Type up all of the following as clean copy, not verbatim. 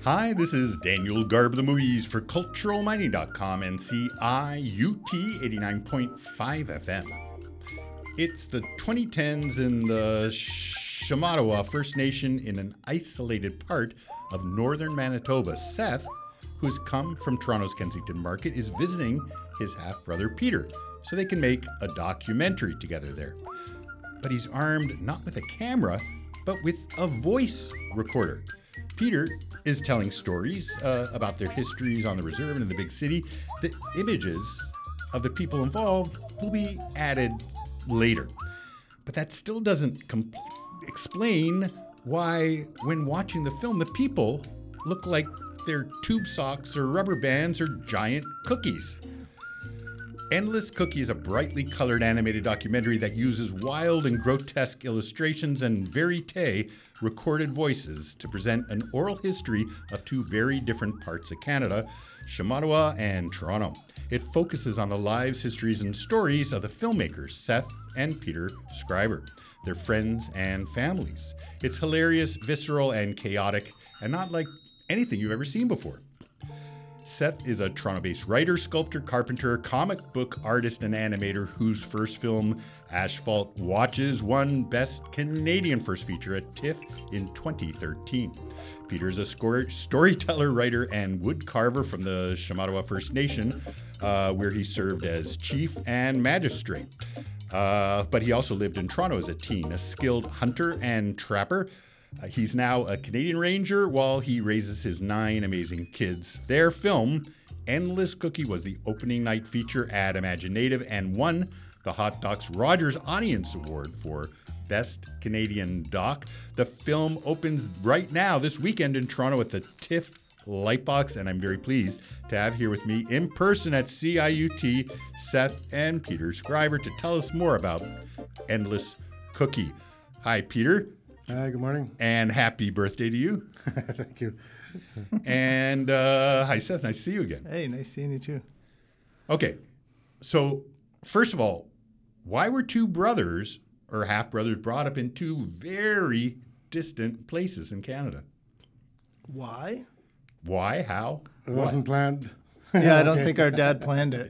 Hi, this is Daniel Garb of the Movies for CulturalMining.com and CIUT 89.5 FM. It's the 2010s in the Shamattawa First Nation in an isolated part of northern Manitoba. Seth, who's come from Toronto's Kensington Market, is visiting his half-brother Peter so they can make a documentary together there. But he's armed not with a camera, but with a voice recorder. Peter is telling stories about their histories on the reserve and in the big city. The images of the people involved will be added later. But that still doesn't explain why, when watching the film, the people look like they're tube socks or rubber bands or giant cookies. Endless Cookie is a brightly colored animated documentary that uses wild and grotesque illustrations and verite recorded voices to present an oral history of two very different parts of Canada, Shamattawa and Toronto. It focuses on the lives, histories, and stories of the filmmakers Seth and Peter Schreiber, their friends and families. It's hilarious, visceral, and chaotic, and not like anything you've ever seen before. Seth is a Toronto-based writer, sculptor, carpenter, comic book artist, and animator whose first film, Asphalt Watches, won Best Canadian First Feature at TIFF in 2013. Peter's a storyteller, writer, and wood carver from the Shamattawa First Nation, where he served as chief and magistrate. But he also lived in Toronto as a teen, a skilled hunter and trapper. He's now a Canadian Ranger while he raises his 9 amazing kids. Their film, Endless Cookie, was the opening night feature at Imaginative and won the Hot Docs Rogers Audience Award for Best Canadian Doc. The film opens right now this weekend in Toronto at the TIFF Lightbox, and I'm very pleased to have here with me in person at CIUT Seth and Peter Schreiber to tell us more about Endless Cookie. Hi, Peter. Hi, good morning. And happy birthday to you. Thank you. And hi, Seth. Nice to see you again. Hey, nice seeing you too. Okay. So, first of all, why were two brothers or half-brothers brought up in two very distant places in Canada? Why? Why? How? It wasn't planned. Yeah, I don't think our dad planned it.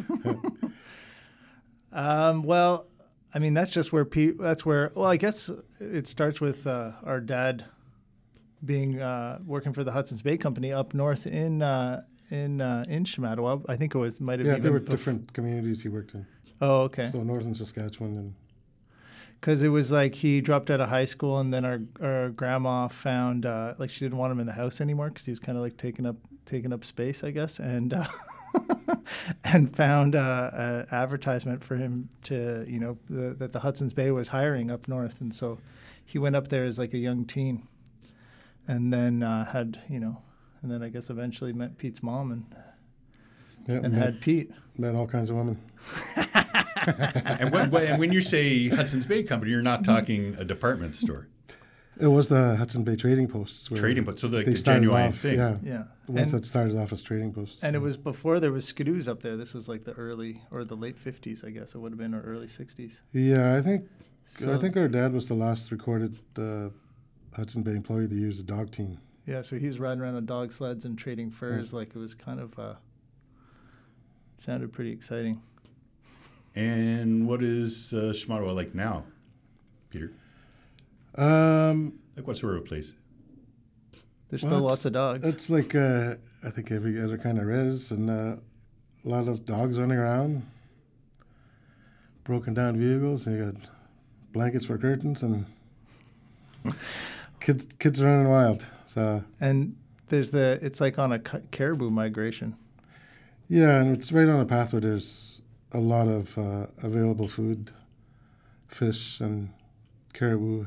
Well, I mean, that's just where well, I guess it starts with our dad being working for the Hudson's Bay Company up north in Shamattawa. I think might have Yeah, even there were different communities he worked in. Oh, okay. So northern Saskatchewan and. Because it was like he dropped out of high school, and then our grandma found like she didn't want him in the house anymore because he was kind of like taking up space, I guess, and and found an advertisement for him to that the Hudson's Bay was hiring up north, and so he went up there as like a young teen, and then and then I guess eventually met Pete's mom and had Pete. Met all kinds of women. And when you say Hudson's Bay Company, you're not talking a department store. It was the Hudson Bay Trading Posts. Trading Posts, so the started genuine off, thing. Yeah. The ones that started off as trading posts. And it was before there was Skidoos up there. This was like the early or the late 50s, I guess it would have been, or early 60s. Yeah, I think our dad was the last recorded Hudson Bay employee to use the dog team. Yeah, so he was riding around on dog sleds and trading furs. Like it was kind of sounded pretty exciting. And what is Shamattawa like now, Peter? Like what sort of a place? There's still lots of dogs. It's like I think every other kind of res, and a lot of dogs running around, broken down vehicles, and you got blankets for curtains, and kids running wild. So and it's like on a caribou migration. Yeah, and it's right on a path where there's a lot of available food, fish and caribou,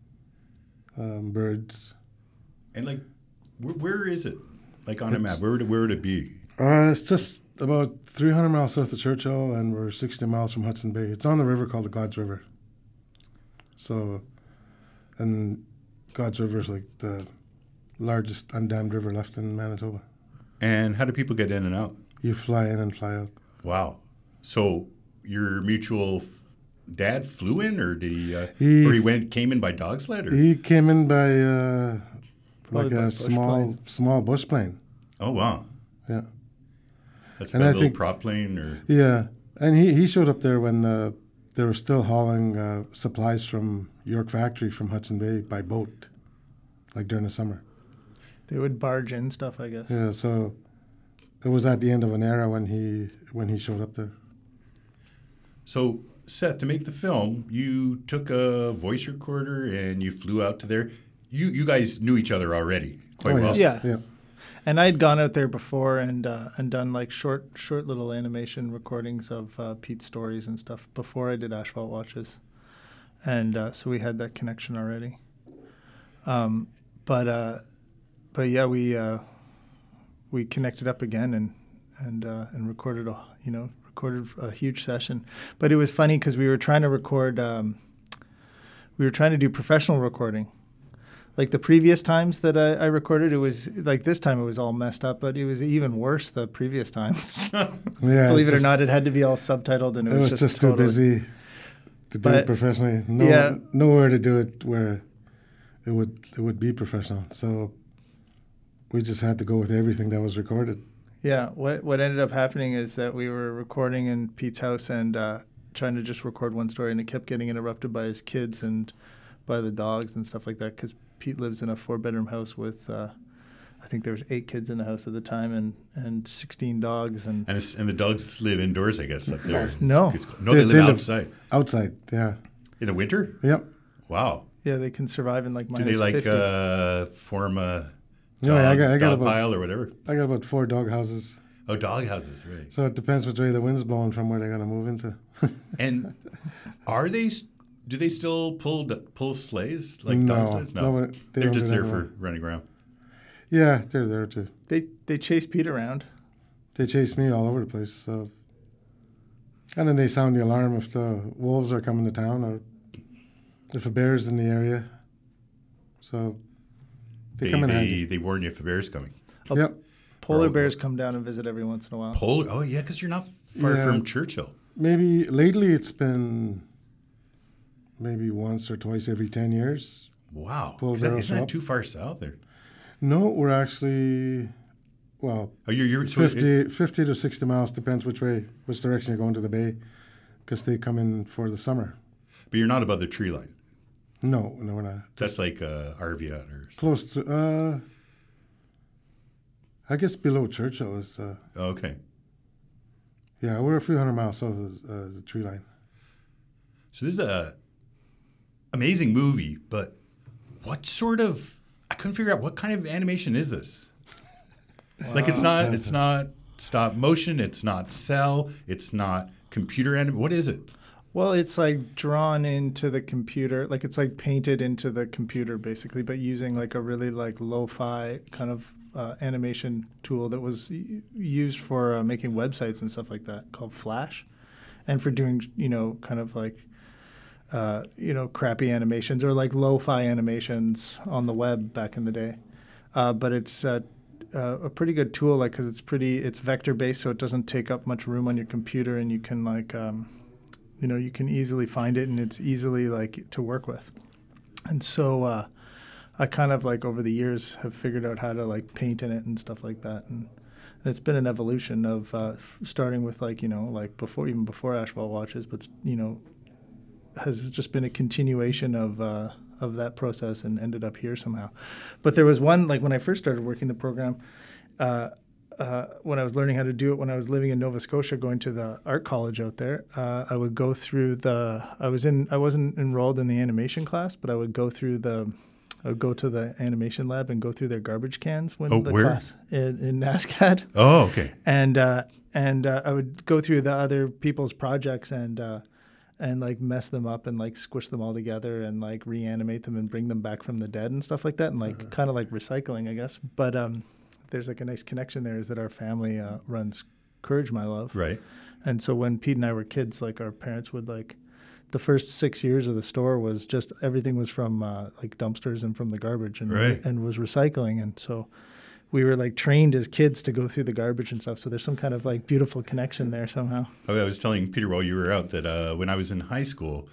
birds. And like, where is it? Like on a map, where would it be? It's just about 300 miles south of Churchill, and we're 60 miles from Hudson Bay. It's on the river called the God's River. So, and God's River is like the largest undammed river left in Manitoba. And how do people get in and out? You fly in and fly out. Wow. So your mutual dad flew in, or did he came in by dog sled? Or? He came in by like Probably a bush plane. small bush plane. Oh wow, Yeah, that's And got a I little think- prop plane or yeah. And he showed up there when they were still hauling supplies from York Factory from Hudson Bay by boat, like during the summer. They would barge in stuff, I guess. Yeah, so it was at the end of an era when he showed up there. So, Seth, to make the film, you took a voice recorder and you flew out to there. You guys knew each other already quite Oh, well. Yeah. Yeah. And I'd gone out there before and done like short little animation recordings of Pete's stories and stuff before I did Asphalt Watches, and so we had that connection already. But yeah, we connected up again and recorded a huge session. But it was funny because we were trying to record. We were trying to do professional recording. Like the previous times that I recorded, it was like this time it was all messed up, but it was even worse the previous times. Yeah, Believe it's it or just- not, it had to be all subtitled, and It was just too totally- busy to do But- it professionally. Yeah. Nowhere to do it where it would be professional. So we just had to go with everything that was recorded. Yeah, what ended up happening is that we were recording in Pete's house and trying to just record one story, and it kept getting interrupted by his kids and by the dogs and stuff like that, because Pete lives in a 4-bedroom house with, I think there was 8 kids in the house at the time and 16 dogs. And And the dogs live indoors, I guess, up there. No. No, they live live outside. Outside, yeah. In the winter? Yep. Wow. yeah, they can survive in like Do minus they like 50. form a No, I got dog about- pile or whatever? I got about 4 dog houses. Oh, dog houses, right. So it depends which way the wind's blowing from where they're going to move into. And do they still pull sleighs like No, dog sleighs? no, No, they they're don't just do that there for anymore. running around. Yeah, they're there too. They chase Pete around. They chase me all over the place. So, and then they sound the alarm if the wolves are coming to town or if a bear's in the area. So they come in handy. They warn you if a bear's coming. Yep. Polar Or- bears come down and visit every once in a while. Polar. Oh yeah, because you're not far Yeah. from Churchill. Maybe lately it's been maybe once or twice every 10 years. Wow. Polar Isn't bears that up. too far south there? No, we're actually, well, Oh, you're 50 to 60 miles, depends which direction you're going to the bay, because they come in for the summer. but you're not above the tree line. No, we're not. That's like Arviat or something. Close to, I guess below Churchill is, Okay. yeah, we're a few hundred miles south of the tree line. So this is a amazing movie, but I couldn't figure out what kind of animation is this? Like it's not stop motion, it's not cell, it's not computer animation. What is it? Well, it's like drawn into the computer, like it's like painted into the computer basically, but using like a really like lo-fi kind of animation tool that was used for making websites and stuff like that, called Flash, and for doing kind of like crappy animations or like lo-fi animations on the web back in the day. But it's a pretty good tool, like because it's vector based, so it doesn't take up much room on your computer, and you can like you can easily find it, and it's easily like to work with. And so I kind of like over the years have figured out how to like paint in it and stuff like that, and it's been an evolution of starting with like even before Asphalt Watches, but has just been a continuation of that process and ended up here somehow. But there was one, like when I first started working the program, when I was learning how to do it, when I was living in Nova Scotia, going to the art college out there, I would go through I wasn't enrolled in the animation class, but I would go to the animation lab and go through their garbage cans when the where? class in NASCAD. Oh, okay. And I would go through the other people's projects and like mess them up and like squish them all together and like reanimate them and bring them back from the dead and stuff like that, and like kind of like recycling, I guess. But there's like a nice connection there, is that our family runs Courage My Love. Right. And so when Pete and I were kids, like our parents would like, the first 6 years of the store was just everything was from like dumpsters and from the garbage and Right. and was recycling. And so we were like trained as kids to go through the garbage and stuff. So there's some kind of like beautiful connection there somehow. I was telling Peter while you were out that when I was in high school,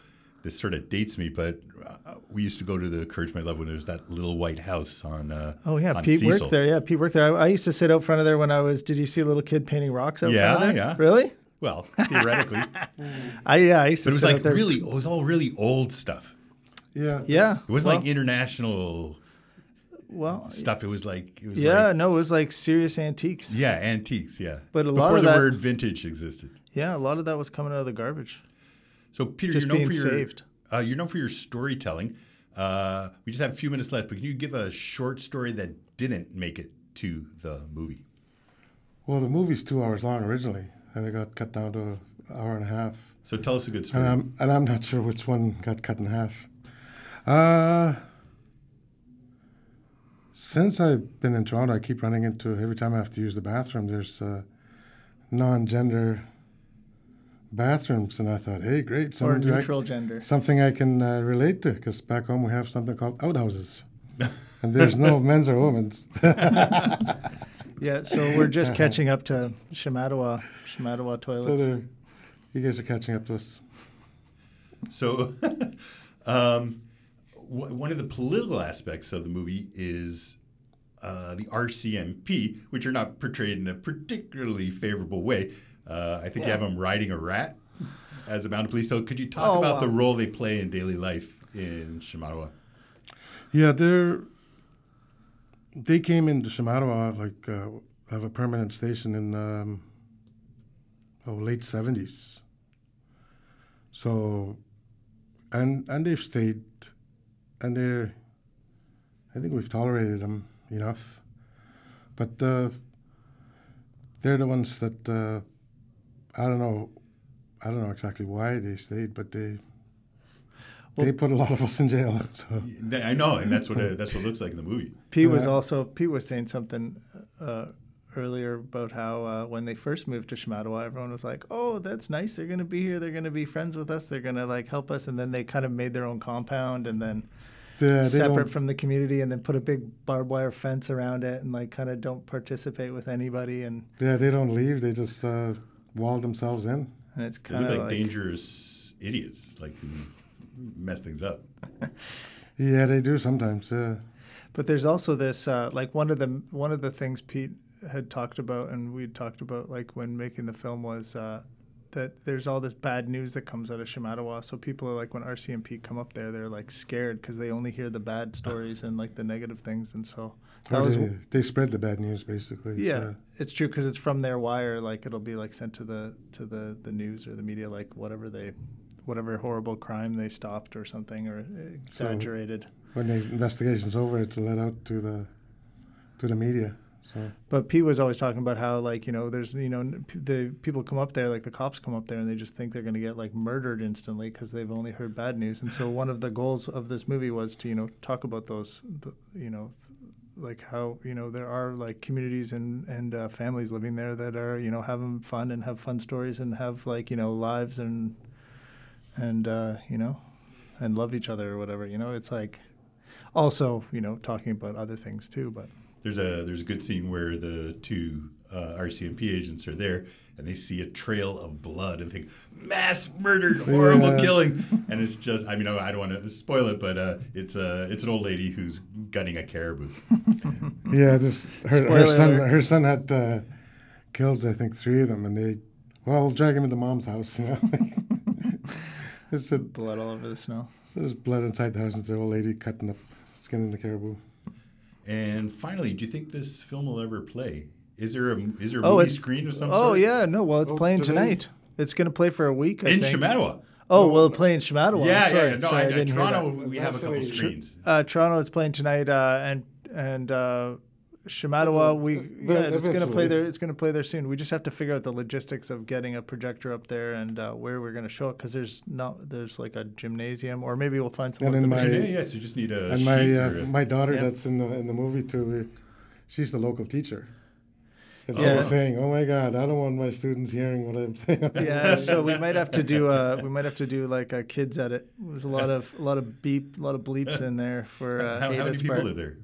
this sort of dates me, but we used to go to the Courage My Love when there was that little white house on Oh yeah, on Pete Cecil. worked there. Yeah, Pete worked there. I used to sit out front of there when I was. Did you see a little kid painting rocks out front of there? Yeah. Really? Well, theoretically. I used to. But it was sit like out there. really, it was all really old stuff. Yeah. Yeah. It wasn't like international stuff. It was like, it like, was like serious antiques. yeah, antiques, yeah. But a Before lot of the that- word vintage existed. Yeah, a lot of that was coming out of the garbage. So, Peter, Just you're known being for your saved. You're known for your storytelling. We just have a few minutes left, but can you give a short story that didn't make it to the movie? Well, the movie's 2 hours long originally, and it got cut down to an hour and a half. So tell us a good story. And I'm not sure which one got cut in half. Since I've been in Toronto, I keep running into, every time I have to use the bathroom, there's non-gender bathrooms, and I thought, hey, great, Or neutral gender. something I can relate to, because back home we have something called outhouses, and there's no men's or women's. Yeah, so we're just catching up to Shamattawa toilets. So you guys are catching up to us. So, one of the political aspects of the movie is the RCMP, which are not portrayed in a particularly favorable way. I think you have them riding a rat as a mounted police. So, could you talk about the role they play in daily life in Shamattawa? Yeah, they came into Shamattawa, have a permanent station in late 70s. So, and they've stayed, and I think we've tolerated them enough. But they're the ones that I don't know exactly why they stayed, but they put a lot of us in jail. So. I know, and that's what it looks like in the movie. Pete was saying something earlier about how when they first moved to Shamattawa, everyone was like, "Oh, that's nice. They're going to be here. They're going to be friends with us. They're going to like help us." And then they kind of made their own compound and then separate from the community, and then put a big barbed wire fence around it and like kind of don't participate with anybody. And yeah, they don't leave. They just wall themselves in. And it's They kind look of like dangerous idiots, like who mess things up. Yeah, they do sometimes. Yeah. But there's also this like one of the things Pete had talked about, and we talked about like when making the film, was that there's all this bad news that comes out of Shamattawa. So people are like, when RCMP come up there, they're like scared because they only hear the bad stories and like the negative things, and so they spread the bad news basically. Yeah, so. it's true because it's from their wire. Like it'll be like sent to the news or the media, like whatever horrible crime they stopped or something or exaggerated. So when the investigation's over, it's let out to the media. So. But Pete was always talking about how, like, there's, the people come up there, like the cops come up there, and they just think they're going to get like murdered instantly because they've only heard bad news. And so one of the goals of this movie was to, talk about those, like how, there are like communities and families living there that are, having fun and have fun stories and have like, lives and love each other or whatever. It's like also, talking about other things too, but. There's a good scene where the two RCMP agents are there and they see a trail of blood and think, mass murdered, horrible killing. And it's just, I don't want to spoil it, but it's an old lady who's gunning a caribou. Yeah, her son had killed, I think, 3 of them, and drag him into mom's house, It's blood all over the snow. So there's blood inside the house, and it's an old lady cutting up, skinning the caribou. And finally, do you think this film will ever play? Is there a movie screen of some sort? Oh yeah, no. Well, it's playing tonight. It's going to play for a week. I think. Shamattawa. Oh, will it play in Shamattawa? Yeah, sorry. yeah. No, Sorry, I didn't hear Toronto, that. we have a couple screens. Toronto, it's playing tonight, and Shamattawa, it's going to play there. It's going to play there soon. We just have to figure out the logistics of getting a projector up there and where we're going to show it, because there's like a gymnasium, or maybe we'll find someone. So you just need a. And my daughter that's in the movie too, she's the local teacher. And so we're saying, "Oh my God, I don't want my students hearing what I'm saying." Yeah, so we might have to do like a kids edit. There's a lot of bleeps in there for. How many people are there?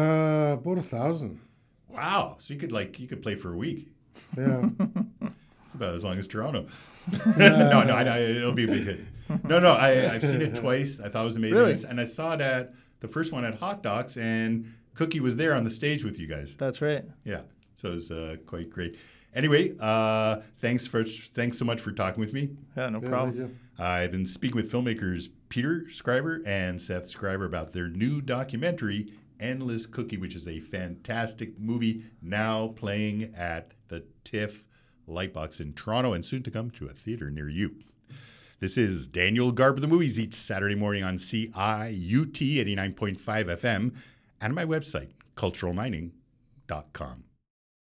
About 1,000. Wow! So you could play for a week. Yeah. about as long as Toronto. No, it'll be a big hit. No, I've seen it twice. I thought it was amazing. Really? And I saw it at the first one at Hot Docs, and Cookie was there on the stage with you guys. That's right. Yeah, so it was quite great. Anyway, thanks so much for talking with me. Yeah, no Yeah, problem. thank you. I've been speaking with filmmakers Peter Scriber and Seth Scriber about their new documentary, Endless Cookie, which is a fantastic movie now playing at the TIFF Lightbox in Toronto and soon to come to a theater near you. This is Daniel Garb of the Movies each Saturday morning on CIUT 89.5 FM and my website, culturalmining.com.